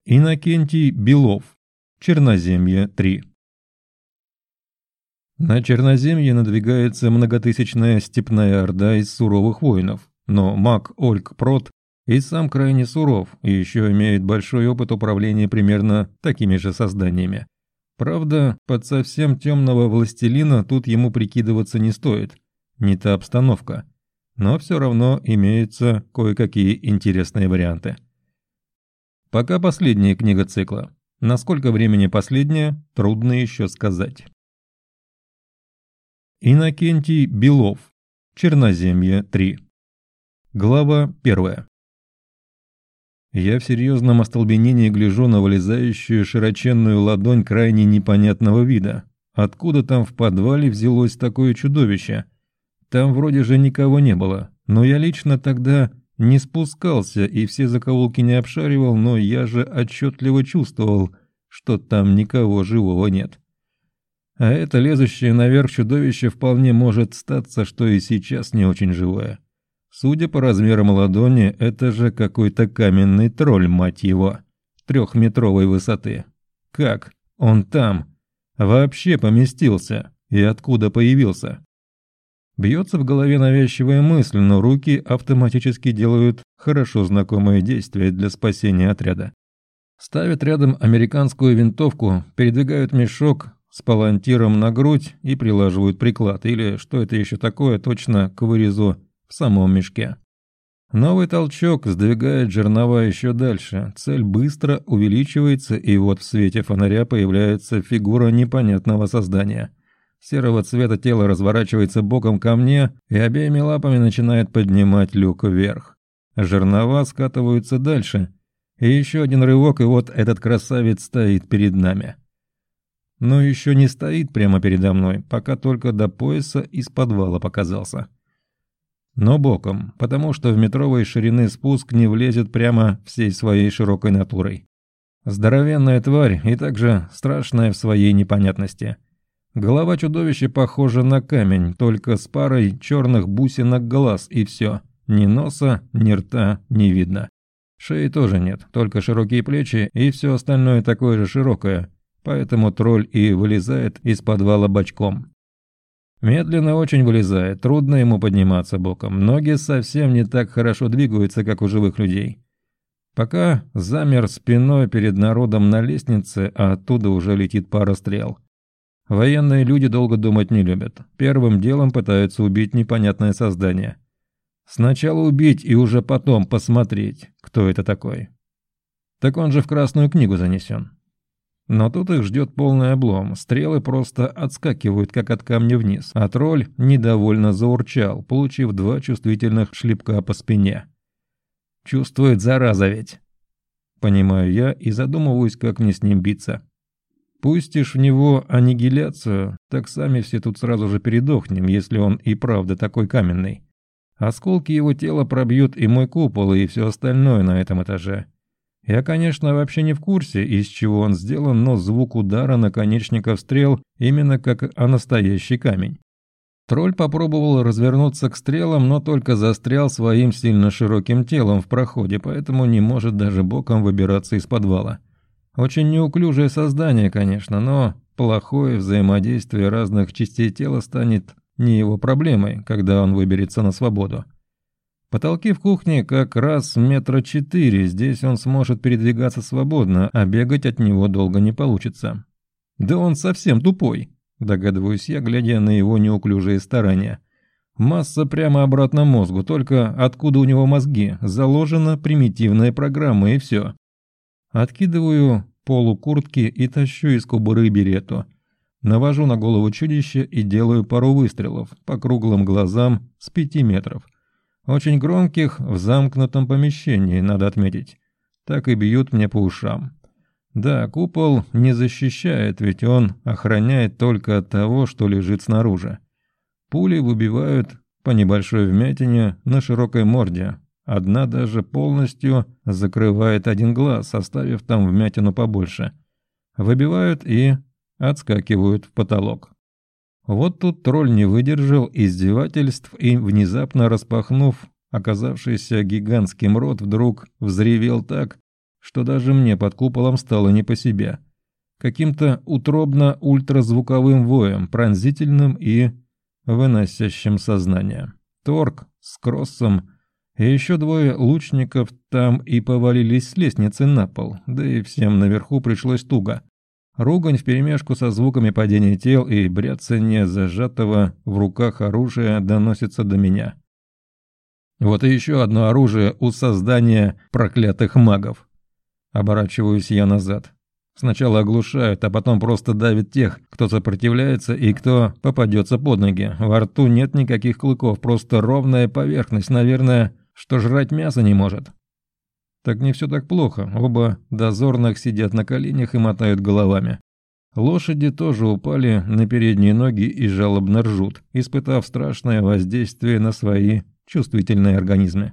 Иннокентий Белов. Черноземье 3. На Черноземье надвигается многотысячная степная орда из суровых воинов, но маг Ольг Прот и сам крайне суров, и еще имеет большой опыт управления примерно такими же созданиями. Правда, под совсем темного властелина тут ему прикидываться не стоит, не та обстановка, но все равно имеются кое-какие интересные варианты. Пока последняя книга цикла. Насколько времени последняя, трудно еще сказать. Иннокентий Белов. Черноземье 3. Глава 1. Я в серьезном остолбенении гляжу на вылезающую широченную ладонь крайне непонятного вида. Откуда там в подвале взялось такое чудовище? Там вроде же никого не было, но я лично тогда не спускался и все закоулки не обшаривал, но я же отчетливо чувствовал, что там никого живого нет. А это лезущее наверх чудовище вполне может статься, что и сейчас не очень живое. Судя по размерам ладони, это же какой-то каменный тролль, мать его, 3-метровой высоты. Как он там вообще поместился и откуда появился? Бьется в голове навязчивая мысль, но руки автоматически делают хорошо знакомое действие для спасения отряда. Ставят рядом американскую винтовку, передвигают мешок с палантиром на грудь и прилаживают приклад, или что это еще такое, точно к вырезу в самом мешке. Новый толчок сдвигает жернова еще дальше, цель быстро увеличивается, и вот в свете фонаря появляется фигура непонятного создания. Серого цвета тело разворачивается боком ко мне и обеими лапами начинает поднимать люк вверх. Жернова скатываются дальше, и еще один рывок, и вот этот красавец стоит перед нами. Но еще не стоит прямо передо мной, пока только до пояса из подвала показался. Но боком, потому что в метровой ширины спуск не влезет прямо всей своей широкой натурой. Здоровенная тварь и также страшная в своей непонятности. Голова чудовища похожа на камень, только с парой черных бусинок глаз, и все. Ни носа, ни рта не видно. Шеи тоже нет, только широкие плечи, и все остальное такое же широкое, поэтому тролль и вылезает из подвала бочком. Медленно очень вылезает, трудно ему подниматься боком, ноги совсем не так хорошо двигаются, как у живых людей. Пока замер спиной перед народом на лестнице, а оттуда уже летит пара стрел. Военные люди долго думать не любят. Первым делом пытаются убить непонятное создание. Сначала убить и уже потом посмотреть, кто это такой. Так он же в Красную книгу занесен. Но тут их ждет полный облом. Стрелы просто отскакивают, как от камня вниз. А тролль недовольно заурчал, получив 2 чувствительных шлепка по спине. Чувствует, зараза ведь. Понимаю я и задумываюсь, как мне с ним биться. Пустишь в него аннигиляцию, так сами все тут сразу же передохнем, если он и правда такой каменный. Осколки его тела пробьют и мой купол, и все остальное на этом этаже. Я, конечно, вообще не в курсе, из чего он сделан, но звук удара наконечников стрел именно как о настоящий камень. Тролль попробовал развернуться к стрелам, но только застрял своим сильно широким телом в проходе, поэтому не может даже боком выбираться из подвала. Очень неуклюжее создание, конечно, но плохое взаимодействие разных частей тела станет не его проблемой, когда он выберется на свободу. Потолки в кухне как раз 4 метра, здесь он сможет передвигаться свободно, а бегать от него долго не получится. Да он совсем тупой, догадываюсь я, глядя на его неуклюжие старания. Масса прямо обратно мозгу, только откуда у него мозги? Заложена примитивная программа и все. Откидываю полу куртки и тащу из кобуры берету. Навожу на голову чудища и делаю пару выстрелов по круглым глазам с 5 метров. Очень громких в замкнутом помещении, надо отметить. Так и бьют мне по ушам. Да, купол не защищает, ведь он охраняет только от того, что лежит снаружи. Пули выбивают по небольшой вмятине на широкой морде. Одна даже полностью закрывает один глаз, оставив там вмятину побольше. Выбивают и отскакивают в потолок. Вот тут тролль не выдержал издевательств и, внезапно распахнув оказавшийся гигантским рот, вдруг взревел так, что даже мне под куполом стало не по себе. Каким-то утробно-ультразвуковым воем, пронзительным и выносящим сознание. Торг с Кроссом и еще двое лучников там и повалились с лестницы на пол, да и всем наверху пришлось туго. Ругань вперемешку со звуками падения тел и бряцания зажатого в руках оружия доносится до меня. Вот и еще одно оружие у создания проклятых магов. Оборачиваюсь я назад. Сначала оглушают, а потом просто давят тех, кто сопротивляется и кто попадется под ноги. Во рту нет никаких клыков, просто ровная поверхность, наверное, что жрать мясо не может. Так не все так плохо, оба дозорных сидят на коленях и мотают головами. Лошади тоже упали на передние ноги и жалобно ржут, испытав страшное воздействие на свои чувствительные организмы.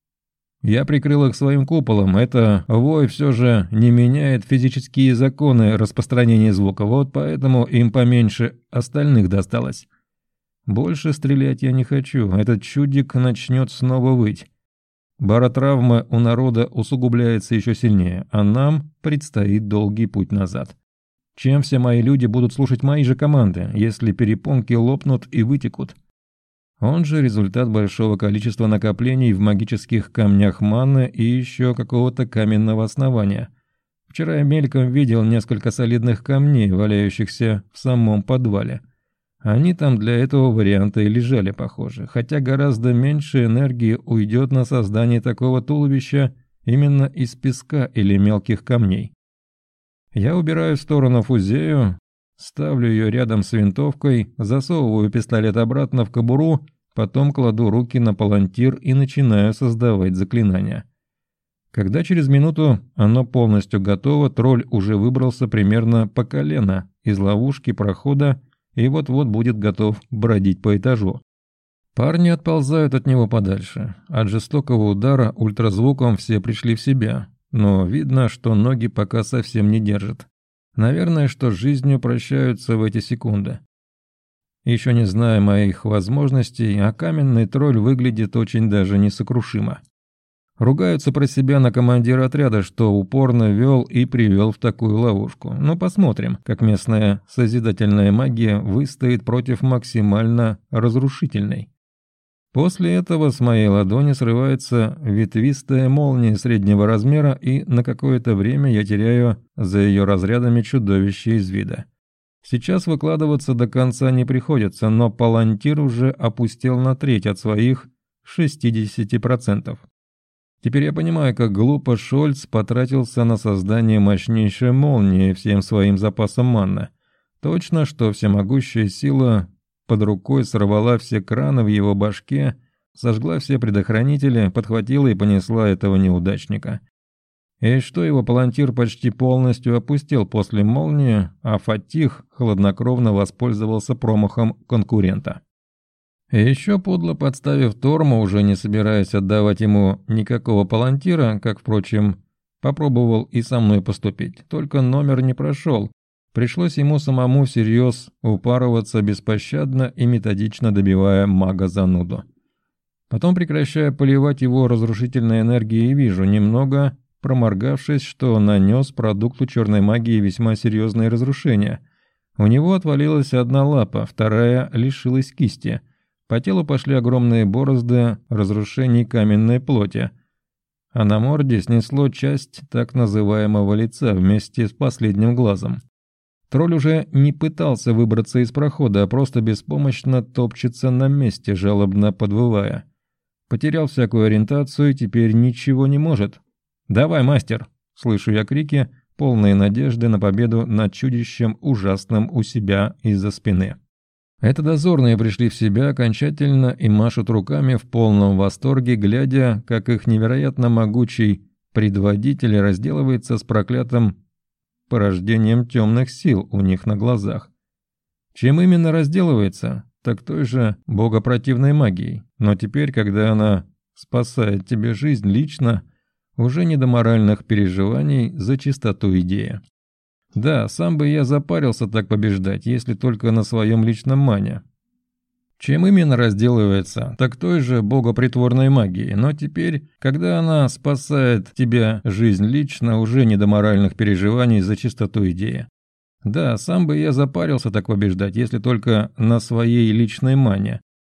Я прикрыл их своим куполом, это вой все же не меняет физические законы распространения звука, вот поэтому им поменьше остальных досталось. Больше стрелять я не хочу, этот чудик начнет снова выть. Баротравма у народа усугубляется еще сильнее, а нам предстоит долгий путь назад. Чем все мои люди будут слушать мои же команды, если перепонки лопнут и вытекут? Он же результат большого количества накоплений в магических камнях маны и еще какого-то каменного основания. Вчера я мельком видел несколько солидных камней, валяющихся в самом подвале. Они там для этого варианта и лежали, похоже, хотя гораздо меньше энергии уйдет на создание такого туловища именно из песка или мелких камней. Я убираю в сторону фузею, ставлю ее рядом с винтовкой, засовываю пистолет обратно в кобуру, потом кладу руки на палантир и начинаю создавать заклинание. Когда через минуту оно полностью готово, тролль уже выбрался примерно по колено из ловушки прохода и вот-вот будет готов бродить по этажу. Парни отползают от него подальше. От жестокого удара ультразвуком все пришли в себя, но видно, что ноги пока совсем не держат. Наверное, что с жизнью прощаются в эти секунды. Еще не зная моих возможностей, а каменный тролль выглядит очень даже несокрушимо. Ругаются про себя на командира отряда, что упорно вел и привел в такую ловушку. Но посмотрим, как местная созидательная магия выстоит против максимально разрушительной. После этого с моей ладони срывается ветвистая молния среднего размера, и на какое-то время я теряю за ее разрядами чудовище из вида. Сейчас выкладываться до конца не приходится, но палантир уже опустел на треть от своих 60%. Теперь я понимаю, как глупо Шольц потратился на создание мощнейшей молнии всем своим запасом манны. Точно, что всемогущая сила под рукой сорвала все краны в его башке, сожгла все предохранители, подхватила и понесла этого неудачника. И что его палантир почти полностью опустил после молнии, а Фатих хладнокровно воспользовался промахом конкурента. И еще подло подставив Торма, уже не собираясь отдавать ему никакого палантира, как, впрочем, попробовал и со мной поступить. Только номер не прошел. Пришлось ему самому всерьез упарываться беспощадно и методично добивая мага-зануду. Потом прекращаю поливать его разрушительной энергией и вижу, немного проморгавшись, что нанес продукту черной магии весьма серьезные разрушения. У него отвалилась одна лапа, вторая лишилась кисти. По телу пошли огромные борозды разрушений каменной плоти, а на морде снесло часть так называемого лица вместе с последним глазом. Тролль уже не пытался выбраться из прохода, а просто беспомощно топчется на месте, жалобно подвывая. Потерял всякую ориентацию и теперь ничего не может. «Давай, мастер!» — слышу я крики, полные надежды на победу над чудищем ужасным у себя из-за спины. Это дозорные пришли в себя окончательно и машут руками в полном восторге, глядя, как их невероятно могучий предводитель разделывается с проклятым порождением темных сил у них на глазах. Чем именно разделывается? Так той же богопротивной магией. Но теперь, когда она спасает тебе жизнь лично, уже не до моральных переживаний за чистоту идеи. Да, сам бы я запарился так побеждать, если только на своем личном мане. Чем именно разделывается, так той же богопритворной магией, но теперь, когда она спасает тебя жизнь лично, уже не до моральных переживаний за чистоту идеи. Да, сам бы я запарился так побеждать, если только на своей личной мане,